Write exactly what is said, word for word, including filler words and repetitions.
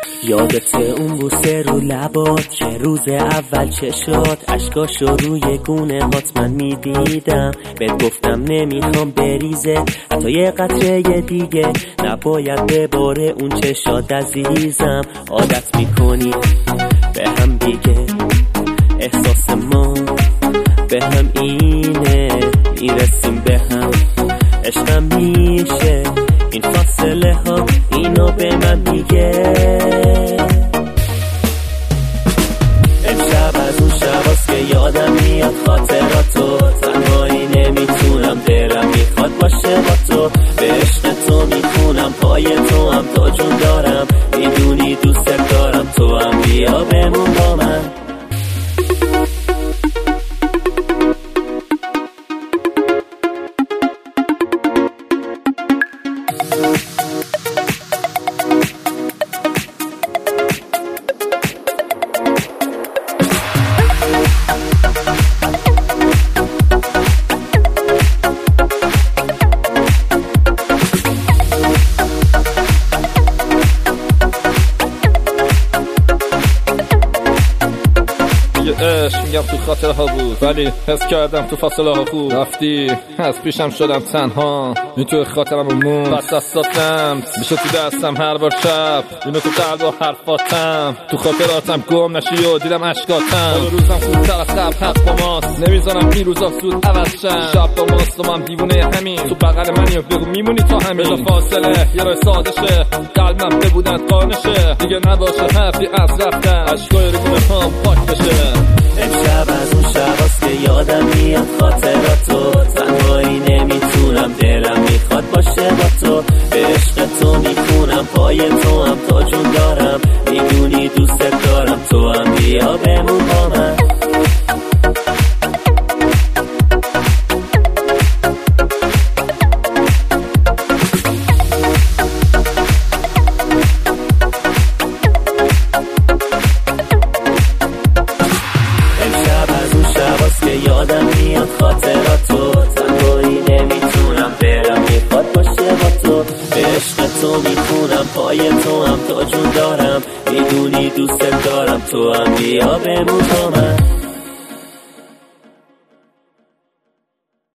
یادت اون بوسه رو لبات چه روز اول چه شد، اشکاشو روی گونه هات من میدیدم. بهت گفتم نمیخوام بریزه حتی یه قطره دیگه، نباید بباره اون چشات عزیزم. عادت میکنی به هم دیگه، احساس ما به هم اینه، میرسیم به هم عشقم میشه. این فاصله ها اینو به من میگه. امشب از اون شباست که یادم میاد خاطراتو، تنهایی نمیتونم دلم میخواد باشه با تو. به عشق تو میخونم پای تو هم تا جون دارم، میدونی دوست دارم تو هم بیا بمون با من. عشق میگم تو خاطره ها بود، ولی حس کردم تو فاصله ها خوب. رفتی از پیشم شدم تنها، این تو خاطرم رو مون بس دستاتم میشه تو دستم هر بار شب، اینو تو قلب و حرفاتم تو خاطراتم گم نشی و دیدم عشقاتم. حالا روزم خوبتر از قبل حق با ماست، نمیذارم این روزا زود عوض شم. شب با ماست و من دیوونه همین، تو بغل منی و بگو میمونی تا همین. بلا فاصله یه راه ساده شه، قلبم ببودن قانشه، دیگه نباشه حرفی از رفتن، عشقای رو گونه هم پاک بشه. امشب از اون شباست که یادم میاد خاطراتو، تنهایی نمیتونم دلم میخواد باشه با تو. به عشق تو میخونم پای تو هم تا جون دارم، میدونی دوست دارم تو هم بیا بمون با من. یادم میاد خاطراتو، تنهایی نمیتونم دلم میخواد باشه با تو. به عشق تو میخونم پای تو هم تا جون دارم، میدونی دوست دارم تو هم بیا بمون با من.